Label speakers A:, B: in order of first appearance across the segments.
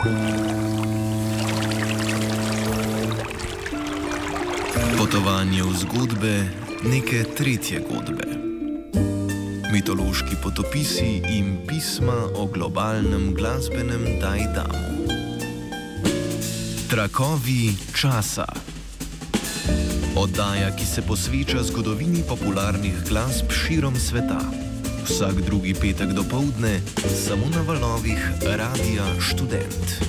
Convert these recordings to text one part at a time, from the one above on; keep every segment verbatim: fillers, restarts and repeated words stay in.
A: Potovanje v zgodbe neke tretje godbe. Mitološki potopisi in pisma o globalnem glasbenem dajdamu. Trakovi časa. Oddaja, ki se posveča zgodovini popularnih glasb širom sveta. Vsak drugi petek dopoldne, samo na valovih Radia Študent.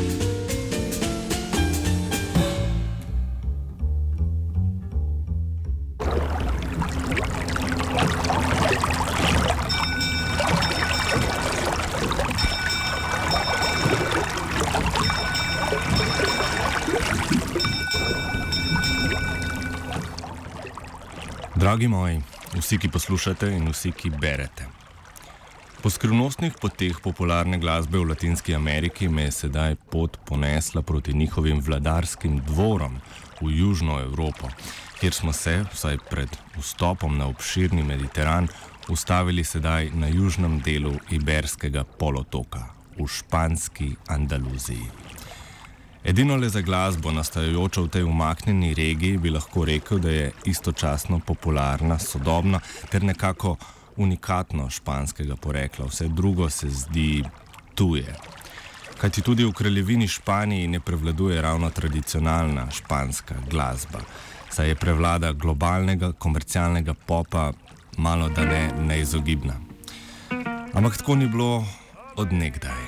B: Dragi moji, vsi, ki poslušate in vsi, ki berete. Po skrivnostnih poteh popularne glasbe v Latinski Ameriki me je sedaj pot ponesla proti njihovim vladarskim dvorom v Južno Evropo, kjer smo se, vsaj pred vstopom na obširni Mediteran, ustavili sedaj na južnem delu Iberskega polotoka, v španski Andaluziji. Edino le za glasbo, nastajajočo v tej umaknjeni regiji, bi lahko rekel, da je istočasno popularna, sodobna ter nekako unikatno španskega porekla. Vse drugo se zdi tuje. Kajti tudi v kraljevini Španiji ne prevladuje ravno tradicionalna španska glasba, saj je prevlada globalnega komercialnega popa malo da ne neizogibna. Ampak tako ni bilo od nekdaj.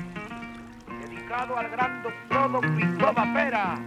C: Al gran doctor Don Cristóbal Pera.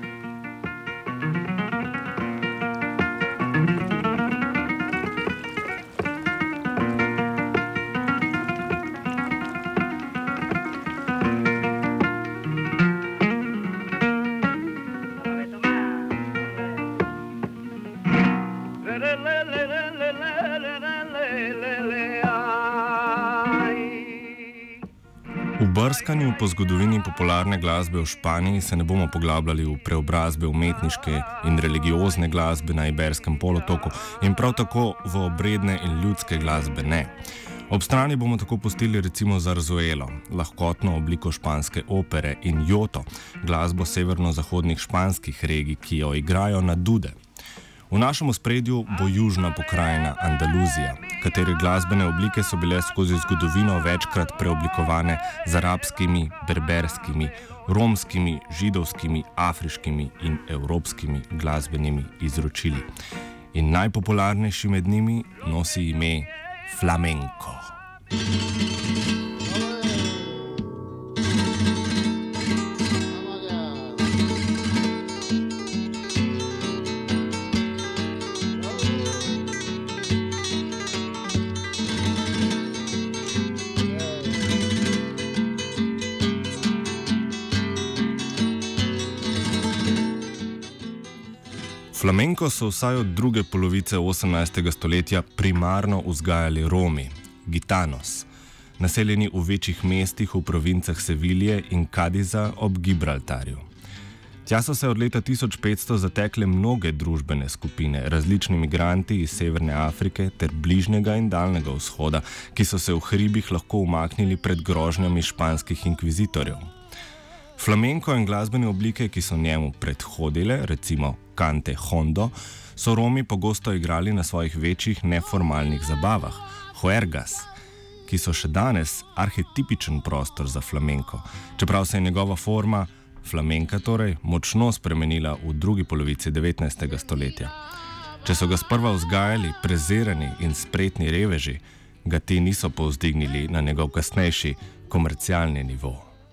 B: V brskanju po zgodovini popularne glasbe v Španiji se ne bomo poglabljali v preobrazbe umetniške in religiozne glasbe na Iberskem polotoku in prav tako v obredne in ljudske glasbe ne. Ob strani bomo tako pustili recimo zarzuelo, lahkotno obliko španske opere, in joto, glasbo severno-zahodnih španskih regij, ki jo igrajo na dude. V našem ospredju bo južna pokrajina Andaluzija, katere glasbene oblike so bile skozi zgodovino večkrat preoblikovane z arabskimi, berberskimi, romskimi, židovskimi, afriškimi in evropskimi glasbenimi izročili. In najpopularnejši med njimi nosi ime flamenko. Flamenko so vsaj od druge polovice osemnajstega stoletja primarno vzgajali Romi, gitanos, naseljeni v večjih mestih v provincah Sevilje in Kadiza ob Gibraltarju. Tja so se od leta tisoč petsto zatekle mnoge družbene skupine, različni migranti iz Severne Afrike ter Bližnjega in Daljnega vzhoda, ki so se v hribih lahko umaknili pred grožnjami španskih inkvizitorjev. Flamenko in glasbene oblike, ki so njemu predhodile, recimo cante hondo, so Romi pogosto igrali na svojih večjih neformalnih zabavah, juergas, ki so še danes arhetipičen prostor za flamenko, čeprav se je njegova forma, flamenka torej, močno spremenila v drugi polovici devetnajstega stoletja. Če so ga sprva vzgajali prezirani in spretni reveži, ga ti niso povzdignili na njegov kasnejši komercialni nivo.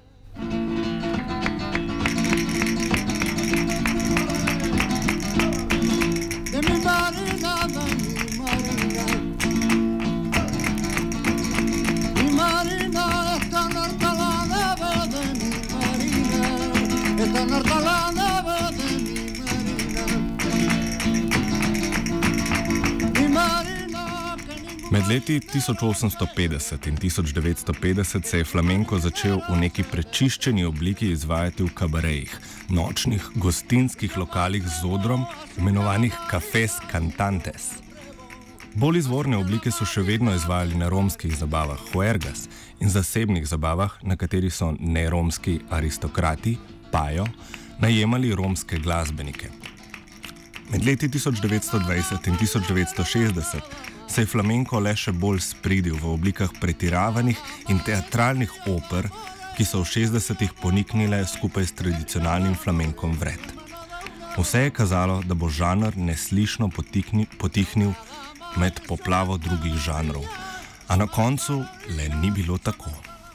B: Med leti tisoč osemsto petdeset in tisoč devetsto petdeset se je flamenko začel v neki prečiščeni obliki izvajati v kabarejih, nočnih gostinskih lokalih z odrom, imenovanih cafés cantantes. Bolj izvorne oblike so še vedno izvajali na romskih zabavah juergas in zasebnih zabavah, na katerih so neromski aristokrati, pajo, najemali romske glasbenike. Med leti tisoč devetsto dvajset in tisoč devetsto šestdeset se je flamenko le še bolj spridil v oblikah pretiravanih in teatralnih oper, ki so v šestdesetih poniknile skupaj s tradicionalnim flamenkom vred. Vse je kazalo, da bo žanr neslišno potikni, potihnil med poplavo drugih žanrov, a na koncu le ni bilo tako.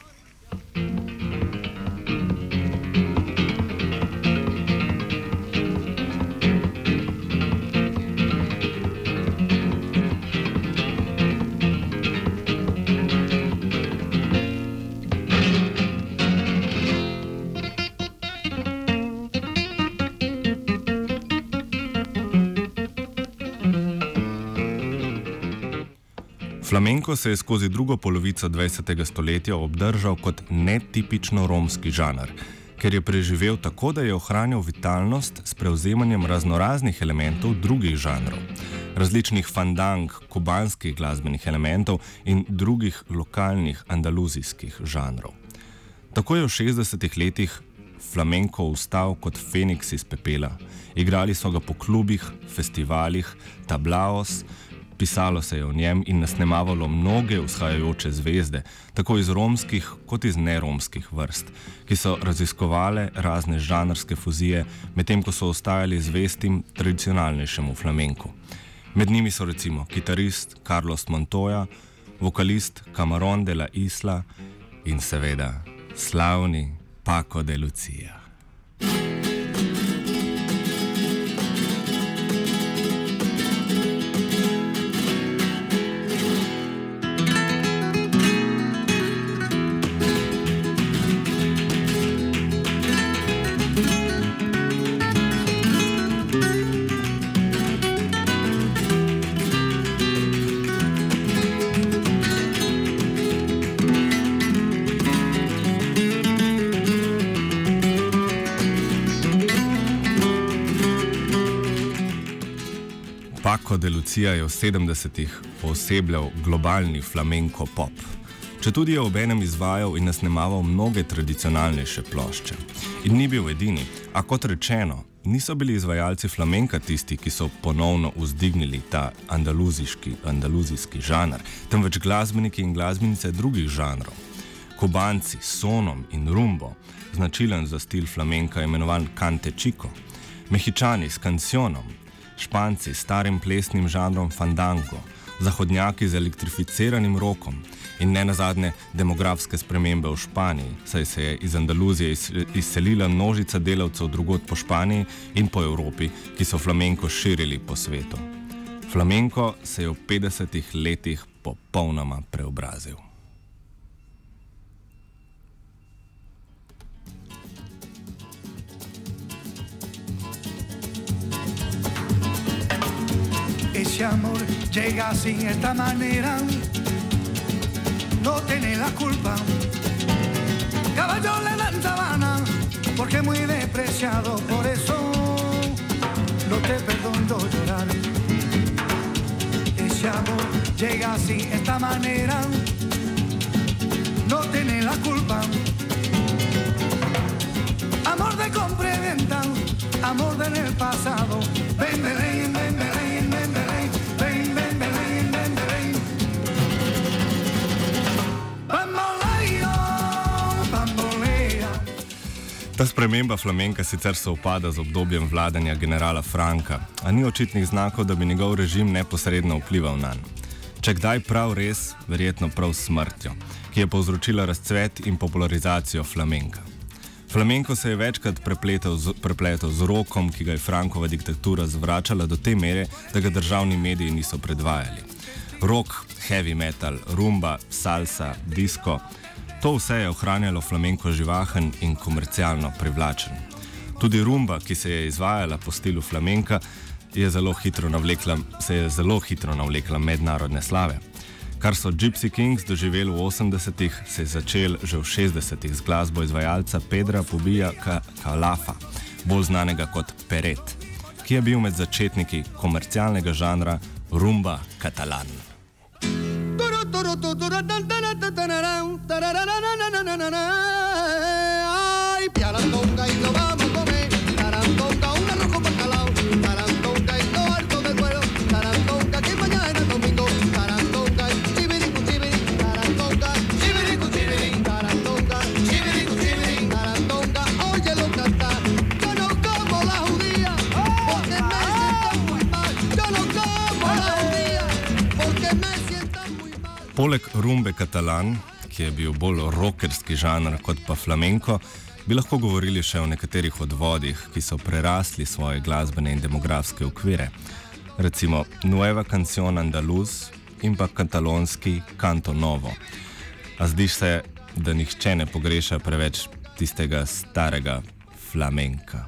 B: Flamenko se je skozi drugo polovico dvajsetega stoletja obdržal kot netipično romski žanr, ker je preživel tako, da je ohranjal vitalnost s prevzemanjem raznoraznih elementov drugih žanrov, različnih fandang, kubanskih glasbenih elementov in drugih lokalnih andaluzijskih žanrov. Tako je v šestdesetih letih flamenko vstal kot feniks iz pepela. Igrali so ga po klubih, festivalih, tablaos, pisalo se je o njem in nasnemavalo mnoge vzhajajoče zvezde, tako iz romskih kot iz neromskih vrst, ki so raziskovale razne žanrske fuzije, medtem ko so ostajali zvestim tradicionalnejšemu flamenku. Med njimi so recimo kitarist Carlos Montoya, vokalist Camarón de la Isla in seveda slavni Paco de Lucía. Paco de Lucía je v sedemdesetih poosebljal globalni flamenko pop. Četudi je obenem izvajal in nasnemaval mnoge tradicionalnejše plošče. In ni bil edini, a kot rečeno, niso bili izvajalci flamenka tisti, ki so ponovno vzdignili ta andaluzijski, andaluzijski žanr, temveč glasbeniki in glasbenice drugih žanrov. Kubanci s sonom in rumbo, značilen za stil flamenka imenovan cante chico, Mehičani s kancionom, Španci s starim plesnim žanrom fandango, Zahodnjaki z elektrificiranim rokom in ne nazadnje demografske spremembe v Španiji, saj se je iz Andaluzije izselila množica delavcev drugod po Španiji in po Evropi, ki so flamenko širili po svetu. Flamenko se je v petdesetih letih popolnoma preobrazil.
D: Ese amor llega sin esta manera, no tiene la culpa. Caballo le dan sabana, porque es muy despreciado, por eso no te perdono llorar. Ese amor llega sin esta manera, no tiene la culpa. Amor de compra y venta, amor del pasado, ven, ven, ven, ven, ven.
B: Ta sprememba flamenka sicer sovpada z obdobjem vladanja generala Franka, a ni očitnih znakov, da bi njegov režim neposredno vplival nanj. Če kdaj prav res, verjetno prav s smrtjo, ki je povzročila razcvet in popularizacijo flamenka. Flamenko se je večkrat prepletel z, prepletel z rokom, ki ga je Frankova diktatura zvračala do te mere, da ga državni mediji niso predvajali. Rock, heavy metal, rumba, salsa, disco, to vse je ohranjalo flamenko živahen in komercialno privlačen. Tudi rumba, ki se je izvajala po stilu flamenka, je zelo hitro navlekla, se je zelo hitro navlekla mednarodne slave. Kar so Gypsy Kings doživeli v osemdesetih, se je začel že v šestdesetih z glasbo izvajalca Pedra Pobija Calafa, bolj znanega kot Peret, ki je bil med začetniki komercialnega žanra rumba catalan.
D: na, na, na, na. Ay, piarantonga y lo vamos a comer. Tarantonga, un arroz con bacalao. Tarantonga y lo harto del vuelo. Tarantonga, que mañana es domingo. Tarantonga y chibiricu, chibiric. Tarantonga, chibiricu, chibiric. Tarantonga, chibiricu, chibiric. Tarantonga, óyelo cantar. Yo no como la judía porque me siento muy mal. Yo no como la judía porque me siento muy mal.
B: Poleg rumbe katalan, ki je bil bolj rockerski žanr kot pa flamenko, bi lahko govorili še o nekaterih odvodih, ki so prerasli svoje glasbene in demografske okvire. Recimo Nueva Canción Andaluz in pa katalonski Canto Novo. A zdiš se, da nihče ne pogreša preveč tistega starega flamenka.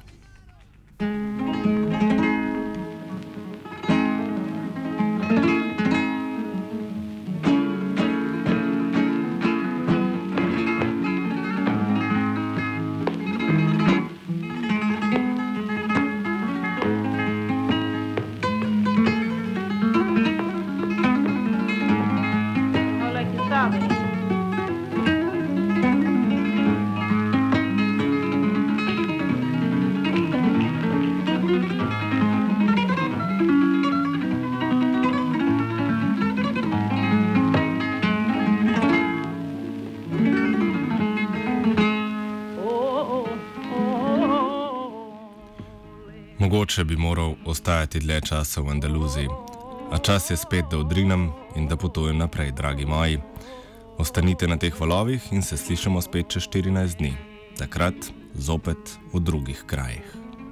B: Mogoče bi moral ostajati dlje časa v Andaluziji, a čas je spet, da odrinem in da potujem naprej, dragi moji. Ostanite na teh valovih in se slišimo spet čez štirinajst dni. Takrat zopet v drugih krajih.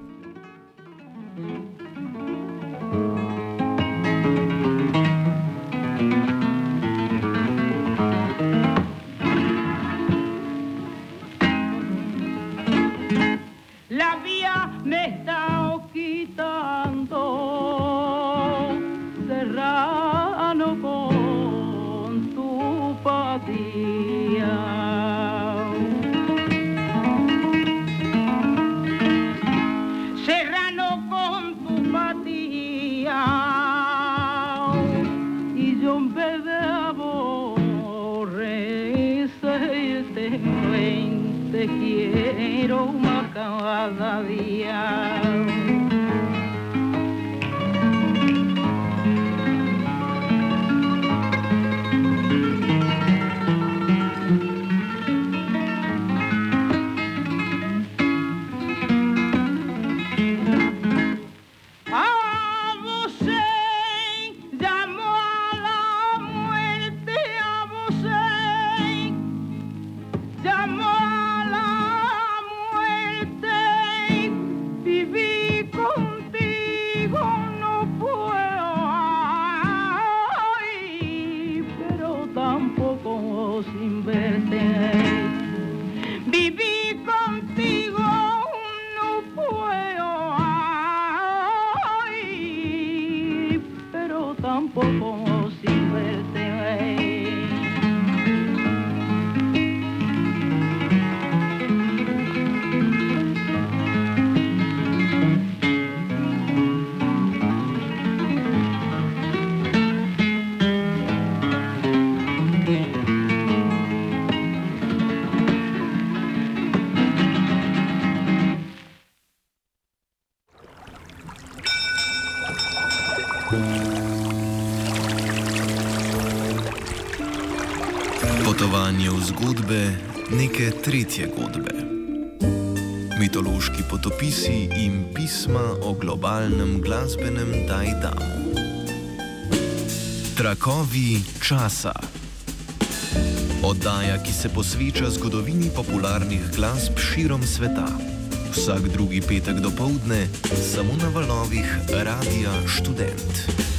E: La vía me está quitando, Serrano, con tu patía. Serrano, con tu patía, y yo en vez de aborrecerte, te quiero más cada día. Sin verte, viví contigo, no puedo, ay, pero tampoco sin verte.
A: Potovanje v zgodbe neke tretje godbe. Mitološki potopisi in pisma o globalnem glasbenem dajdamu. Trakovi časa. Oddaja, ki se posveča zgodovini popularnih glasb širom sveta. Vsak drugi petek dopoldne, samo na valovih Radia Študent.